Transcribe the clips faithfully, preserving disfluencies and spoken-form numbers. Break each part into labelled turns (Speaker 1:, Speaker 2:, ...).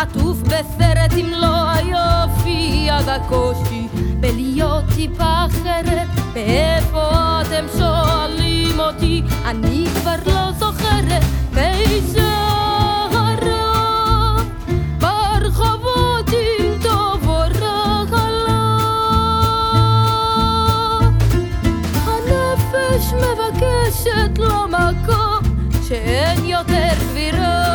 Speaker 1: עטוף בסרט אם לא היופי אז הקושי בלהיות טיפה אחרת. ואיפה אתם שואלים אותי? אני כבר לא זוכרת. בישרה ברחובות עם טוב או רע, הנפש מבקשת לו מקום שאין יותר גבירה.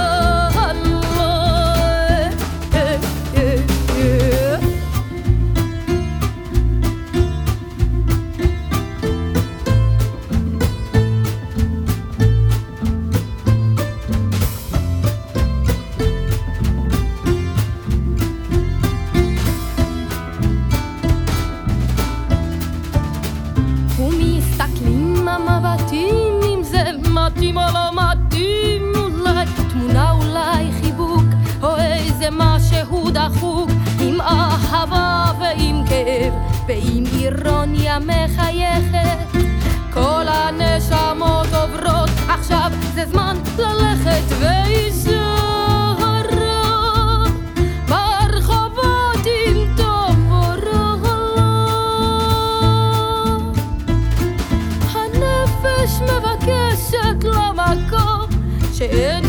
Speaker 1: ומסתכלים המבטים אם זה מתאים או לא מתאים, אולי תמונה, אולי חיבוק או איזה משהו דחוק, עם אהבה ועם כאב ועם אירוניה מחייכת. כל הנשמות עוברות עכשיו, זה זמן ללכת. וישרה ברחובות עם טוב או רע, הנפש מבקשת לו מקום שאין